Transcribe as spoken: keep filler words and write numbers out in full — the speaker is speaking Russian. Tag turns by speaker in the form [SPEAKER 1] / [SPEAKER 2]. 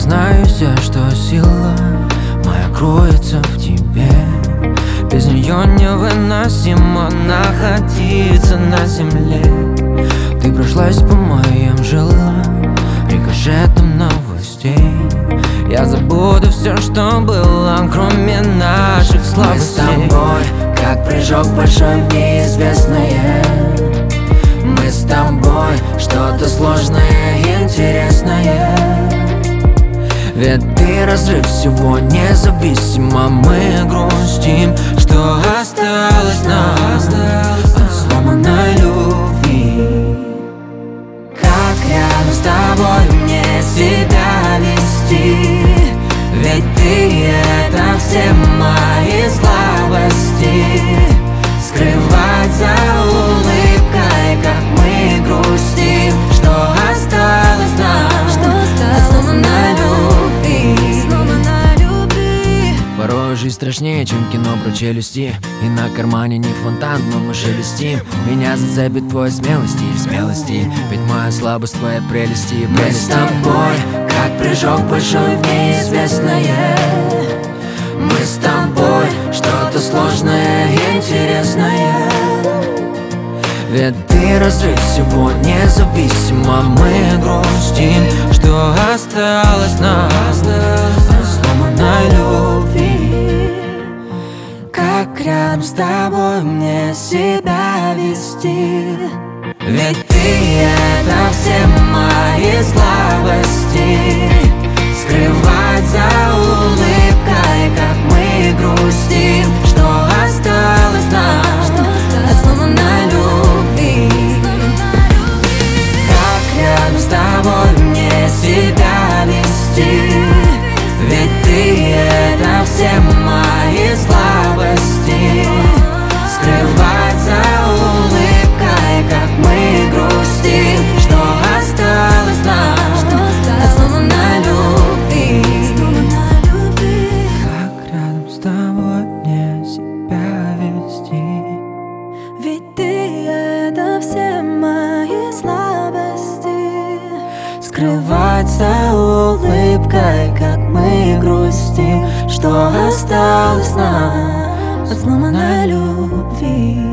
[SPEAKER 1] Признаюсь я, что сила моя кроется в тебе. Без нее невыносимо находиться на земле. Ты прошлась по моим жилам рикошетом новостей. Я забуду все, что было, кроме наших слабостей.
[SPEAKER 2] Мы с тобой, как прыжок большой в неизвестное. Мы с тобой, что-то сложное и интересное.
[SPEAKER 1] Ведь ты разрыв всего независимо. Мы грустим, что осталось нам от сломанной любви.
[SPEAKER 2] Как рядом с тобой мне себя вести? Ведь ты — это все мои слабости. Скрывать за улыбкой, как мы грустим, что осталось нам от сломанной любви.
[SPEAKER 1] Порой жизнь страшнее, чем кино про челюсти. И на кармане не фонтан, но мы шелестим. Меня зацепит твоя смелость и смелости. Ведь моя слабость твоя прелести и
[SPEAKER 2] Мы с тобой, как прыжок большой в неизвестное. Мы с тобой, что-то сложное и интересное.
[SPEAKER 1] Ведь ты разрыв всего независимо. Мы грустим, что осталось нам от сломанной любви.
[SPEAKER 2] Как рядом с тобой мне себя вести? Ведь ты — это все мои слабости. Скрывать за улыбкой, как мы грустим, что осталось нам от сломанной любви. Как рядом с тобой мне себя вести? Ведь ты — это все мои слабости. Скрывать за улыбкой, как мы грустим, что осталось нам от сломанной любви.
[SPEAKER 1] Как рядом с тобой мне себя вести?
[SPEAKER 2] Ведь ты — это все мои слабости. Скрывать за улыбкой, как мы грустим, что осталось нам от сломанной любви.